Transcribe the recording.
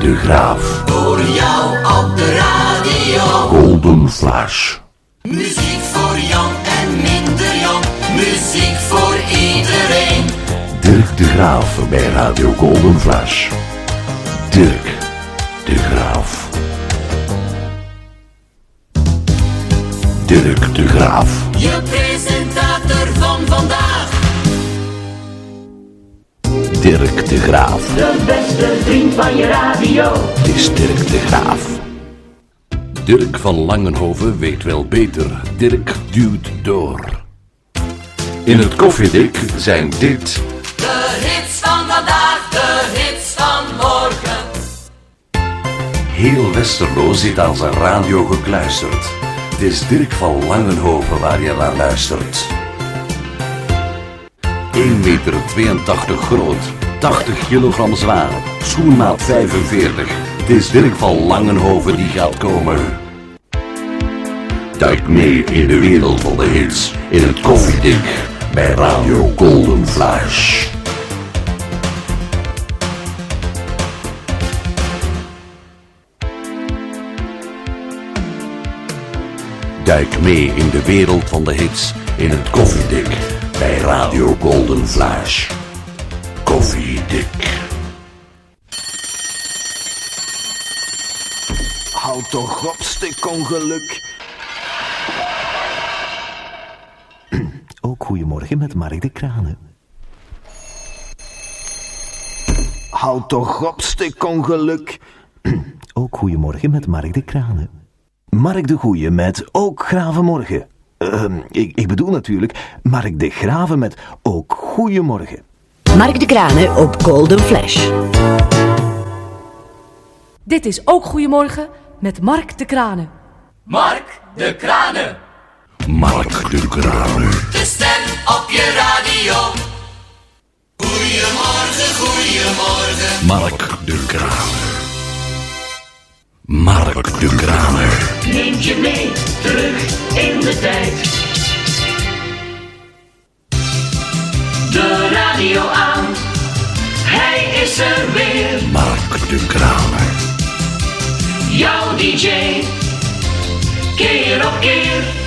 de Graaf. Voor jou op de radio. Golden Flash. Muziek voor jong en minder jong. Muziek voor iedereen. Dirk de Graaf bij Radio Golden Flash. Dirk de Graaf. Dirk de Graaf. Je presentator van vandaag. Dirk de Graaf. De beste vriend van je radio. Het is Dirk de Graaf. Dirk van Langenhoven weet wel beter. Dirk duwt door. In het koffiedik zijn dit... De hits van vandaag, de hits van morgen. Heel Westerlo zit aan zijn radio gekluisterd. Het is Dirk van Langenhoven waar je naar luistert. 1,82 meter groot, 80 kilogram zwaar, schoenmaat 45. Het is Dirk van Langenhoven die gaat komen. Duik mee in de wereld van de hits, in het koffiedik, bij Radio Golden Flash. Duik mee in de wereld van de hits, in het koffiedik, bij Radio Golden Flash. Koffiedik. Houd toch op, stuk ongeluk. Ook goedemorgen met Mark de Kranen. Houd toch op, stuk ongeluk. Ook goedemorgen met Mark de Kranen. Mark de Goeie met Ook Gravenmorgen. Ik bedoel natuurlijk Mark de Graven met Ook Goeiemorgen. Mark de Kranen op Golden Flash. Dit is Ook Goeiemorgen met Mark de Kranen. Mark de Kranen. Mark de Kranen. De stem op je radio. Goeiemorgen, goeiemorgen. Mark de Kranen. Mark de Kranen. Neemt je mee terug in de tijd. De radio aan. Hij is er weer. Mark de Kranen. Jouw DJ. Keer op keer.